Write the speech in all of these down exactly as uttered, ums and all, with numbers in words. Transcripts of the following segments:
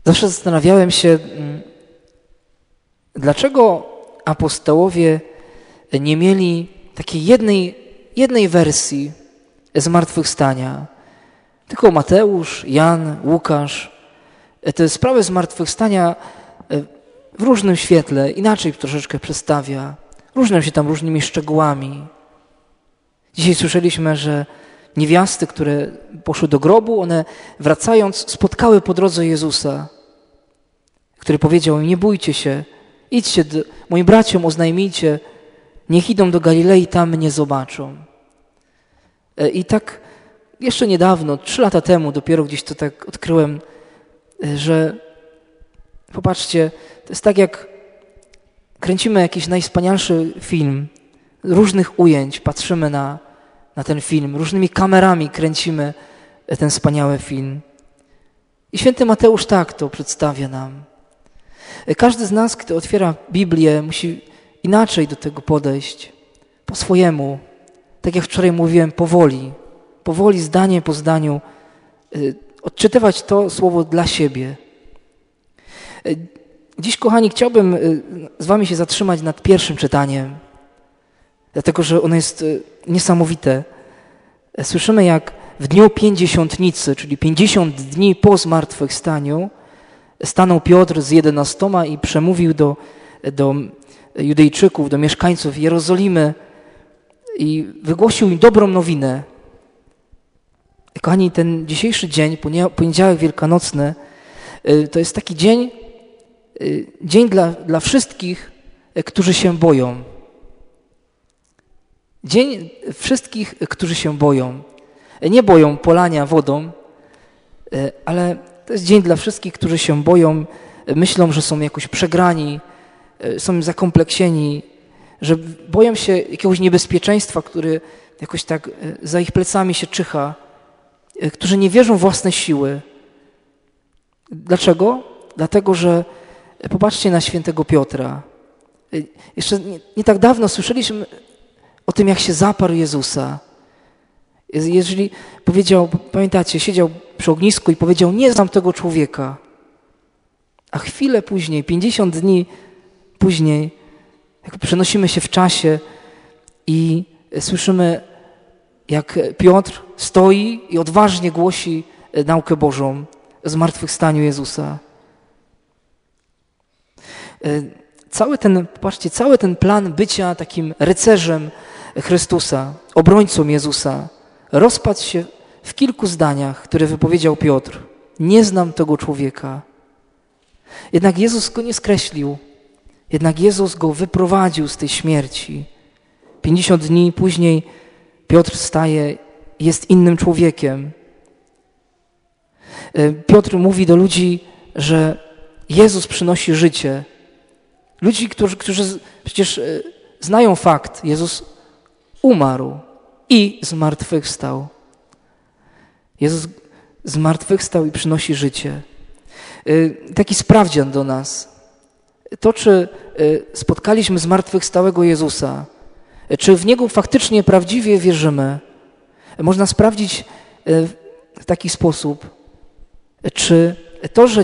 Zawsze zastanawiałem się, dlaczego apostołowie nie mieli takiej jednej, jednej wersji zmartwychwstania. Tylko Mateusz, Jan, Łukasz te sprawy zmartwychwstania w różnym świetle, inaczej troszeczkę przedstawia. Różnią się tam różnymi szczegółami. Dzisiaj słyszeliśmy, że niewiasty, które poszły do grobu, one wracając spotkały po drodze Jezusa, który powiedział im: nie bójcie się, idźcie, do, moim braciom oznajmijcie, niech idą do Galilei, tam mnie zobaczą. I tak jeszcze niedawno, trzy lata temu dopiero gdzieś to tak odkryłem, że popatrzcie, to jest tak jak kręcimy jakiś najwspanialszy film, różnych ujęć, patrzymy na, na ten film, różnymi kamerami kręcimy ten wspaniały film. I święty Mateusz tak to przedstawia nam. Każdy z nas, kto otwiera Biblię, musi inaczej do tego podejść, po swojemu. Tak jak wczoraj mówiłem, powoli, powoli, zdanie po zdaniu, odczytywać to słowo dla siebie. Dziś, kochani, chciałbym z wami się zatrzymać nad pierwszym czytaniem, dlatego że ono jest niesamowite. Słyszymy, jak w dniu pięćdziesiątnicy, czyli pięćdziesiąt dni po zmartwychwstaniu, stanął Piotr z jedenastoma i przemówił do, do Judejczyków, do mieszkańców Jerozolimy i wygłosił im dobrą nowinę. Kochani, ten dzisiejszy dzień, poniedziałek wielkanocny, to jest taki dzień, dzień dla, dla wszystkich, którzy się boją. Dzień wszystkich, którzy się boją. Nie boją polania wodą, ale to jest dzień dla wszystkich, którzy się boją, myślą, że są jakoś przegrani, są zakompleksieni, że boją się jakiegoś niebezpieczeństwa, który jakoś tak za ich plecami się czyha, którzy nie wierzą w własne siły. Dlaczego? Dlatego, że popatrzcie na świętego Piotra. Jeszcze nie, nie tak dawno słyszeliśmy o tym, jak się zaparł Jezusa. Jeżeli powiedział, pamiętacie, siedział przy ognisku i powiedział: nie znam tego człowieka. A chwilę później, pięćdziesiąt dni później, jak przenosimy się w czasie i słyszymy, jak Piotr stoi i odważnie głosi naukę Bożą o zmartwychwstaniu Jezusa. Cały ten, patrzcie, cały ten plan bycia takim rycerzem Chrystusa, obrońcą Jezusa, rozpadł się w kilku zdaniach, które wypowiedział Piotr. Nie znam tego człowieka. Jednak Jezus go nie skreślił. Jednak Jezus go wyprowadził z tej śmierci. Pięćdziesiąt dni później Piotr staje, jest innym człowiekiem. Piotr mówi do ludzi, że Jezus przynosi życie. Ludzi, którzy, którzy przecież znają fakt, Jezus umarł i zmartwychwstał. Jezus zmartwychwstał i przynosi życie. Taki sprawdzian do nas. To, czy spotkaliśmy zmartwychwstałego Jezusa, czy w Niego faktycznie prawdziwie wierzymy, można sprawdzić w taki sposób, czy to, że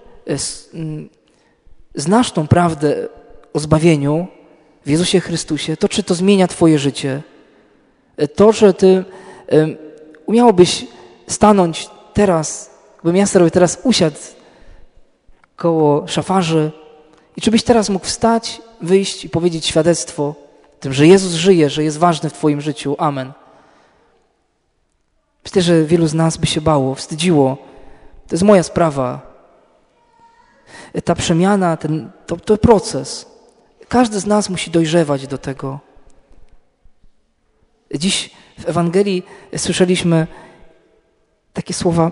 znasz tą prawdę o zbawieniu w Jezusie Chrystusie, to czy to zmienia Twoje życie. To, że Ty umiałbyś stanąć teraz, bym ja sobie teraz usiadł koło szafarzy i czy byś teraz mógł wstać, wyjść i powiedzieć świadectwo tym, że Jezus żyje, że jest ważny w Twoim życiu. Amen. Myślę, że wielu z nas by się bało, wstydziło. To jest moja sprawa. Ta przemiana, ten, to, to proces. Każdy z nas musi dojrzewać do tego. Dziś w Ewangelii słyszeliśmy takie słowa.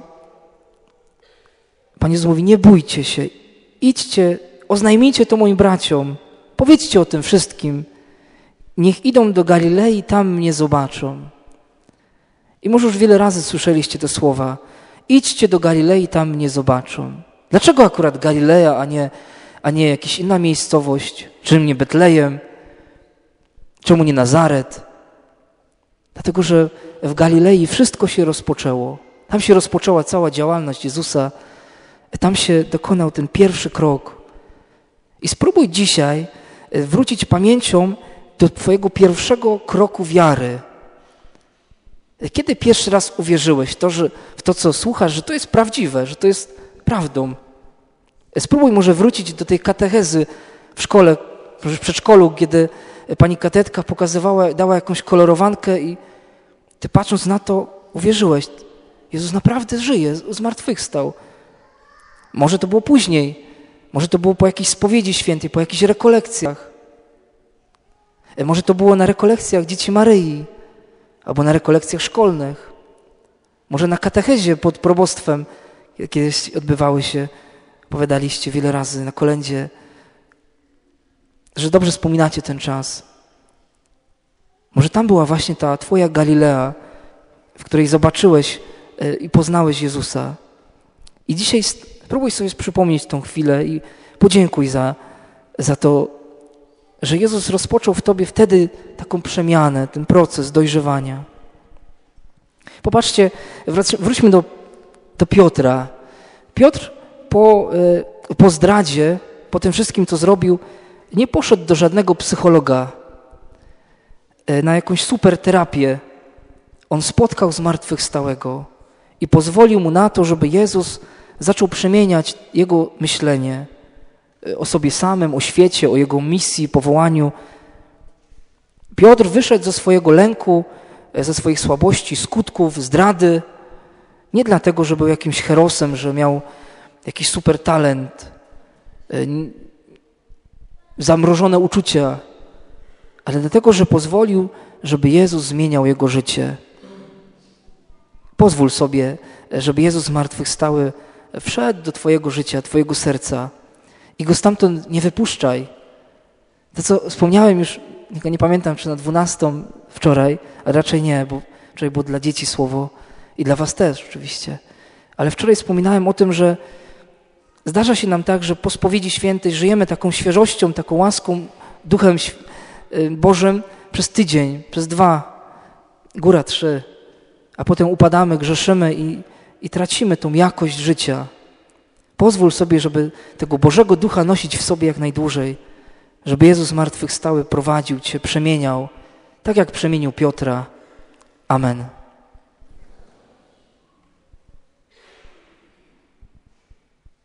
Pan Jezus mówi: nie bójcie się, idźcie, oznajmijcie to moim braciom, powiedzcie o tym wszystkim. Niech idą do Galilei, tam mnie zobaczą. I może już wiele razy słyszeliście te słowa. Idźcie do Galilei, tam mnie zobaczą. Dlaczego akurat Galileja, a nie, a nie jakaś inna miejscowość? Czemu nie Betlejem? Czemu nie Nazaret? Dlatego, że w Galilei wszystko się rozpoczęło. Tam się rozpoczęła cała działalność Jezusa. Tam się dokonał ten pierwszy krok. I spróbuj dzisiaj wrócić pamięcią do twojego pierwszego kroku wiary. Kiedy pierwszy raz uwierzyłeś to, że, w to, co słuchasz, że to jest prawdziwe, że to jest prawdą? Spróbuj może wrócić do tej katechezy w szkole, w przedszkolu, kiedy pani katetka pokazywała, dała jakąś kolorowankę i ty patrząc na to uwierzyłeś. Jezus naprawdę żyje, zmartwychwstał. Może to było później, może to było po jakiejś spowiedzi świętej, po jakichś rekolekcjach. Może to było na rekolekcjach Dzieci Maryi, albo na rekolekcjach szkolnych. Może na katechezie pod probostwem kiedyś odbywały się, opowiadaliście wiele razy na kolędzie, że dobrze wspominacie ten czas. Może tam była właśnie ta twoja Galilea, w której zobaczyłeś i poznałeś Jezusa. I dzisiaj spróbuj sobie przypomnieć tą chwilę i podziękuj za, za to, że Jezus rozpoczął w tobie wtedy taką przemianę, ten proces dojrzewania. Popatrzcie, wróćmy do, do Piotra. Piotr po, po zdradzie, po tym wszystkim, co zrobił, nie poszedł do żadnego psychologa na jakąś super terapię. On spotkał zmartwychwstałego i pozwolił mu na to, żeby Jezus zaczął przemieniać jego myślenie o sobie samym, o świecie, o jego misji, powołaniu. Piotr wyszedł ze swojego lęku, ze swoich słabości, skutków, zdrady, nie dlatego, że był jakimś herosem, że miał jakiś super talent, zamrożone uczucia, ale dlatego, że pozwolił, żeby Jezus zmieniał jego życie. Pozwól sobie, żeby Jezus zmartwychwstały wszedł do twojego życia, twojego serca i go stamtąd nie wypuszczaj. To, co wspomniałem już, nie pamiętam, czy na dwunastą wczoraj, ale raczej nie, bo wczoraj było dla dzieci słowo i dla was też oczywiście. Ale wczoraj wspominałem o tym, że zdarza się nam tak, że po spowiedzi świętej żyjemy taką świeżością, taką łaską, Duchem Bożym przez tydzień, przez dwa, góra trzy, a potem upadamy, grzeszymy i, i tracimy tą jakość życia. Pozwól sobie, żeby tego Bożego Ducha nosić w sobie jak najdłużej, żeby Jezus zmartwychwstały prowadził cię, przemieniał, tak jak przemienił Piotra. Amen.